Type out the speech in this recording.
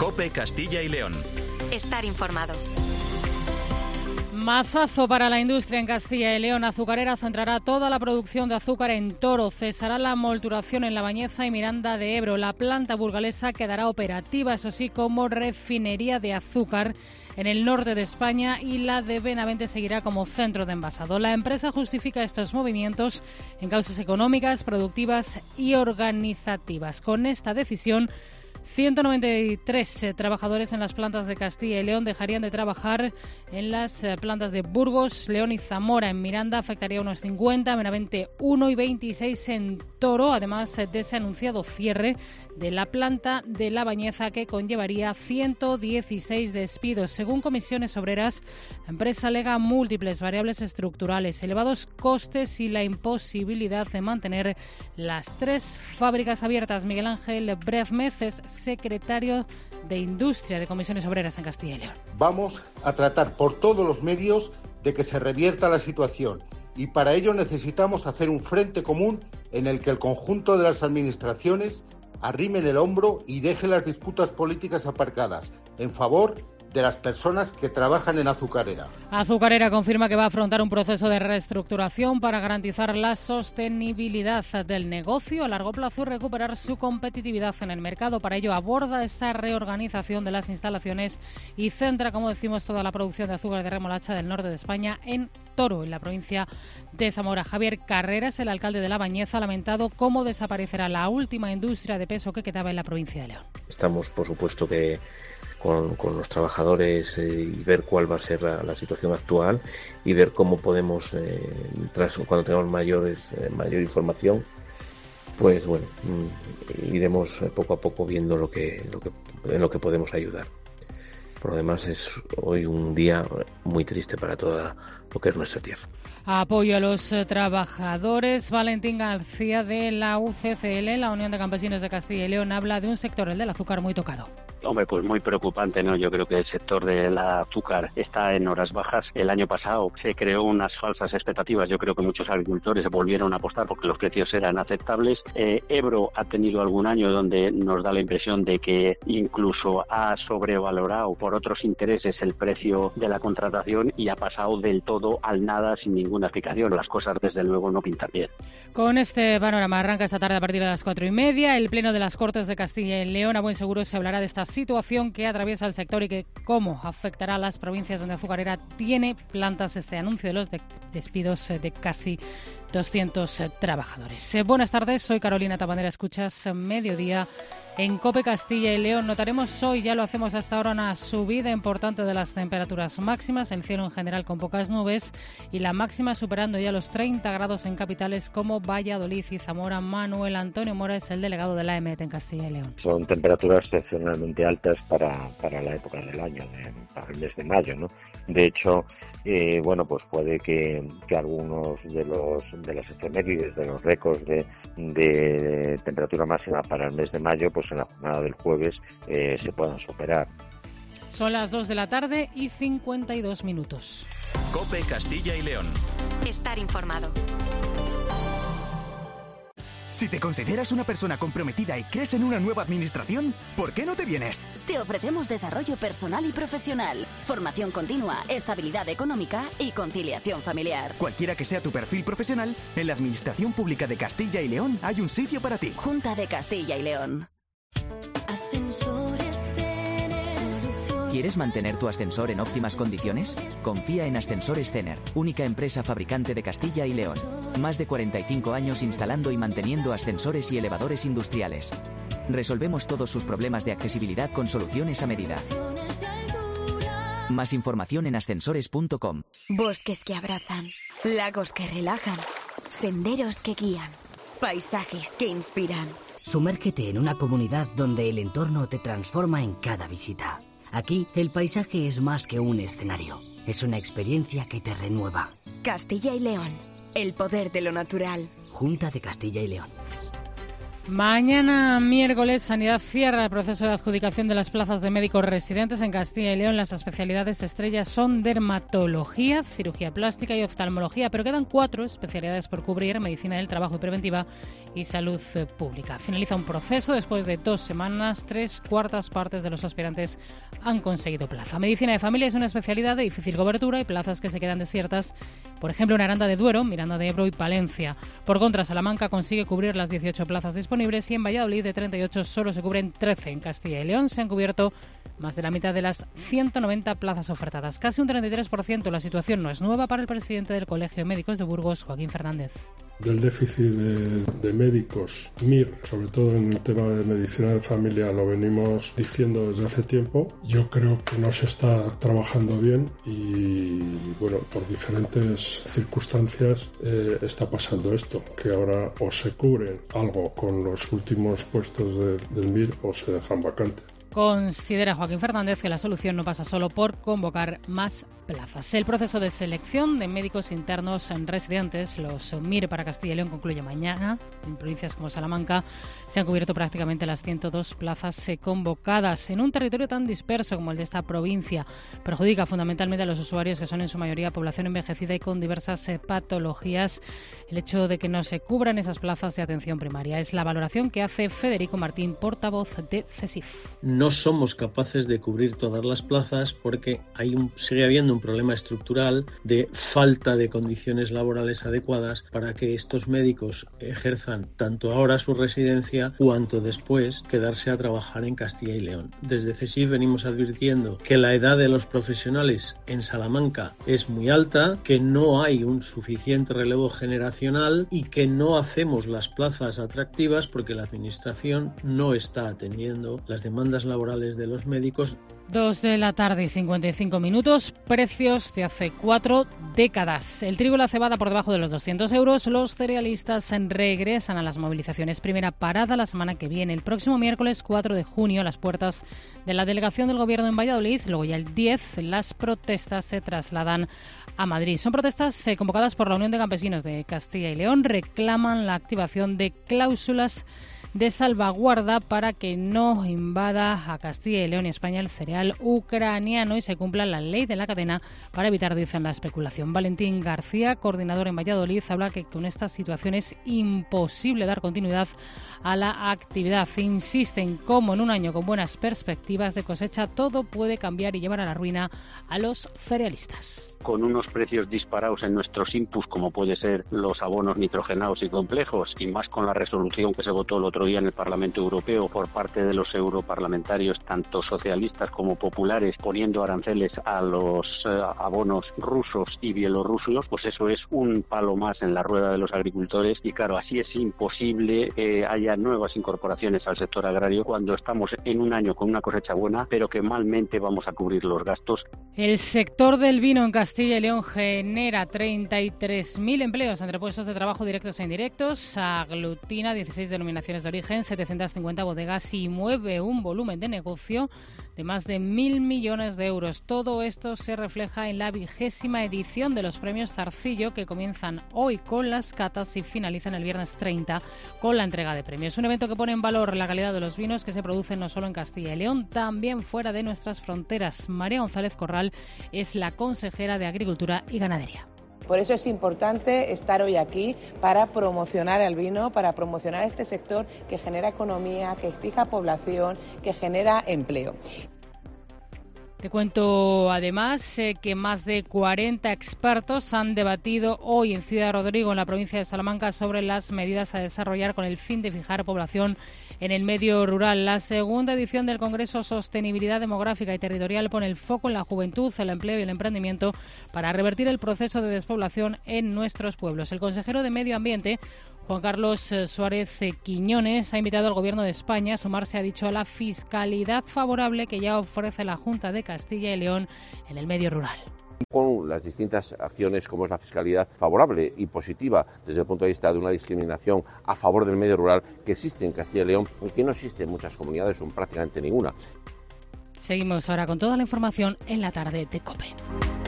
COPE Castilla y León. Estar informado. Mazazo para la industria en Castilla y León. Azucarera centrará toda la producción de azúcar en Toro. Cesará la molturación en La Bañeza y Miranda de Ebro. La planta burgalesa quedará operativa, eso sí, como refinería de azúcar en el norte de España, y la de Benavente seguirá como centro de envasado. La empresa justifica estos movimientos en causas económicas, productivas y organizativas. Con esta decisión, 193 trabajadores en las plantas de Castilla y León dejarían de trabajar en las plantas de Burgos, León y Zamora. En Miranda afectaría a unos 50, Benavente 1 y 26 en Toro, además de ese anunciado cierre de la planta de La Bañeza, que conllevaría 116 despidos. Según Comisiones Obreras, la empresa alega múltiples variables estructurales, elevados costes y la imposibilidad de mantener las 3 fábricas abiertas. Miguel Ángel Brevmez es secretario de Industria de Comisiones Obreras en Castilla y León. Vamos a tratar por todos los medios de que se revierta la situación, y para ello necesitamos hacer un frente común en el que el conjunto de las administraciones arrimen el hombro y dejen las disputas políticas aparcadas en favor de las personas que trabajan en Azucarera. Azucarera confirma que va a afrontar un proceso de reestructuración para garantizar la sostenibilidad del negocio a largo plazo y recuperar su competitividad en el mercado. Para ello aborda esa reorganización de las instalaciones y centra, como decimos, toda la producción de azúcar de remolacha del norte de España en Toro, en la provincia de Zamora. Javier Carreras, el alcalde de La Bañeza, ha lamentado cómo desaparecerá la última industria de peso que quedaba en la provincia de León. Estamos, por supuesto, que con los trabajadores y ver cuál va a ser la situación actual y ver cómo podemos, cuando tengamos mayor información, pues bueno, iremos poco a poco viendo en lo que podemos ayudar. Por lo demás, es hoy un día muy triste para toda lo que es nuestra tierra. Apoyo a los trabajadores. Valentín García, de la UCCL, la Unión de Campesinos de Castilla y León, habla de un sector, el del azúcar, muy tocado. Hombre, pues muy preocupante, ¿no? Yo creo que el sector del azúcar está en horas bajas. El año pasado se creó unas falsas expectativas. Yo creo que muchos agricultores volvieron a apostar porque los precios eran aceptables. Ebro ha tenido algún año donde nos da la impresión de que incluso ha sobrevalorado por otros intereses el precio de la contratación y ha pasado del todo al nada sin ninguna explicación. Las cosas, desde luego, no pintan bien. Con este panorama arranca esta tarde a partir de las 4:30 el Pleno de las Cortes de Castilla y León. A buen seguro se hablará de esta situación que atraviesa el sector y que cómo afectará a las provincias donde Azucarera tiene plantas. Este anuncio de los despidos de casi 200 trabajadores. Buenas tardes, soy Carolina Tabanera, escuchas Mediodía en COPE Castilla y León. Notaremos hoy, ya lo hacemos hasta ahora, una subida importante de las temperaturas máximas, el cielo en general con pocas nubes y la máxima superando ya los 30 grados en capitales como Valladolid y Zamora. Manuel Antonio Mora es el delegado de la EMET en Castilla y León. Son temperaturas excepcionalmente altas para la época del año, para el mes de mayo, ¿no? De hecho, bueno, pues puede que algunos de las efemérides, de los récords de temperatura máxima para el mes de mayo, pues en la jornada del jueves se puedan superar. Son las 2 de la tarde y 52 minutos. COPE Castilla y León. Estar informado. Si te consideras una persona comprometida y crees en una nueva administración, ¿por qué no te vienes? Te ofrecemos desarrollo personal y profesional, formación continua, estabilidad económica y conciliación familiar. Cualquiera que sea tu perfil profesional, en la Administración Pública de Castilla y León hay un sitio para ti. Junta de Castilla y León. ¿Quieres mantener tu ascensor en óptimas condiciones? Confía en Ascensores Cener, única empresa fabricante de Castilla y León. Más de 45 años instalando y manteniendo ascensores y elevadores industriales. Resolvemos todos sus problemas de accesibilidad con soluciones a medida. Más información en ascensores.com. Bosques que abrazan, lagos que relajan, senderos que guían, paisajes que inspiran. Sumérgete en una comunidad donde el entorno te transforma en cada visita. Aquí, el paisaje es más que un escenario. Es una experiencia que te renueva. Castilla y León. El poder de lo natural. Junta de Castilla y León. Mañana miércoles Sanidad cierra el proceso de adjudicación de las plazas de médicos residentes en Castilla y León. Las especialidades estrellas son dermatología, cirugía plástica y oftalmología, pero quedan 4 especialidades por cubrir: medicina del trabajo y preventiva y salud pública. Finaliza un proceso después de 2 semanas, 3/4 partes de los aspirantes han conseguido plaza. Medicina de familia es una especialidad de difícil cobertura y plazas que se quedan desiertas, por ejemplo en Aranda de Duero, Miranda de Ebro y Palencia. Por contra, Salamanca consigue cubrir las 18 plazas disponibles y en Valladolid de 38 solo se cubren 13. En Castilla y León se han cubierto más de la mitad de las 190 plazas ofertadas, casi un 33%. La situación no es nueva para el presidente del Colegio de Médicos de Burgos, Joaquín Fernández. Del déficit de médicos, MIR, sobre todo en el tema de medicina de familia, lo venimos diciendo desde hace tiempo. Yo creo que no se está trabajando bien y, bueno, por diferentes circunstancias está pasando esto, que ahora o se cubren algo con los últimos puestos del MIR o se dejan vacantes. Considera Joaquín Fernández que la solución no pasa solo por convocar más plazas. El proceso de selección de médicos internos en residentes, los MIR para Castilla y León, concluye mañana. En provincias como Salamanca se han cubierto prácticamente las 102 plazas convocadas. En un territorio tan disperso como el de esta provincia, perjudica fundamentalmente a los usuarios, que son en su mayoría población envejecida y con diversas patologías, el hecho de que no se cubran esas plazas de atención primaria. Es la valoración que hace Federico Martín, portavoz de CESIF. No somos capaces de cubrir todas las plazas porque sigue habiendo un problema estructural de falta de condiciones laborales adecuadas para que estos médicos ejerzan tanto ahora su residencia cuanto después quedarse a trabajar en Castilla y León. Desde CESIF venimos advirtiendo que la edad de los profesionales en Salamanca es muy alta, que no hay un suficiente relevo generacional y que no hacemos las plazas atractivas porque la administración no está atendiendo las demandas laborales de los médicos. 2:55 p.m. Precios de hace 4 décadas. El trigo y la cebada por debajo de los 200 euros. Los cerealistas regresan a las movilizaciones. Primera parada la semana que viene. El próximo miércoles 4 de junio a las puertas de la delegación del Gobierno en Valladolid. Luego ya el 10 las protestas se trasladan a Madrid. Son protestas convocadas por la Unión de Campesinos de Castilla y León. Reclaman la activación de cláusulas de salvaguarda para que no invada a Castilla y León y España el cereal ucraniano y se cumpla la ley de la cadena para evitar, dicen, la especulación. Valentín García, coordinador en Valladolid, habla que con esta situación es imposible dar continuidad a la actividad. Insisten como en un año con buenas perspectivas de cosecha todo puede cambiar y llevar a la ruina a los cerealistas. Con unos precios disparados en nuestros inputs, como puede ser los abonos nitrogenados y complejos, y más con la resolución que se votó el otro día en el Parlamento Europeo por parte de los europarlamentarios, tanto socialistas como populares, poniendo aranceles a los abonos rusos y bielorrusos, pues eso es un palo más en la rueda de los agricultores y claro, así es imposible que haya nuevas incorporaciones al sector agrario cuando estamos en un año con una cosecha buena, pero que malmente vamos a cubrir los gastos. El sector del vino en Castilla y León genera 33.000 empleos entre puestos de trabajo directos e indirectos, aglutina 16 denominaciones de origen, 750 bodegas y mueve un volumen de negocio de más de 1.000 millones de euros. Todo esto se refleja en la 20ª edición de los premios Zarcillo, que comienzan hoy con las catas y finalizan el viernes 30 con la entrega de premios. Un evento que pone en valor la calidad de los vinos que se producen no solo en Castilla y León, también fuera de nuestras fronteras. María González Corral es la consejera de Agricultura y Ganadería. Por eso es importante estar hoy aquí para promocionar el vino, para promocionar este sector que genera economía, que fija población, que genera empleo. Te cuento además que más de 40 expertos han debatido hoy en Ciudad Rodrigo, en la provincia de Salamanca, sobre las medidas a desarrollar con el fin de fijar población en el medio rural. La segunda edición del Congreso Sostenibilidad Demográfica y Territorial pone el foco en la juventud, el empleo y el emprendimiento para revertir el proceso de despoblación en nuestros pueblos. El consejero de Medio Ambiente, Juan Carlos Suárez Quiñones, ha invitado al Gobierno de España a sumarse, ha dicho, a la fiscalidad favorable que ya ofrece la Junta de Castilla y León en el medio rural. Con las distintas acciones como es la fiscalidad favorable y positiva desde el punto de vista de una discriminación a favor del medio rural que existe en Castilla y León y que no existe en muchas comunidades o en prácticamente ninguna. Seguimos ahora con toda la información en la tarde de COPE.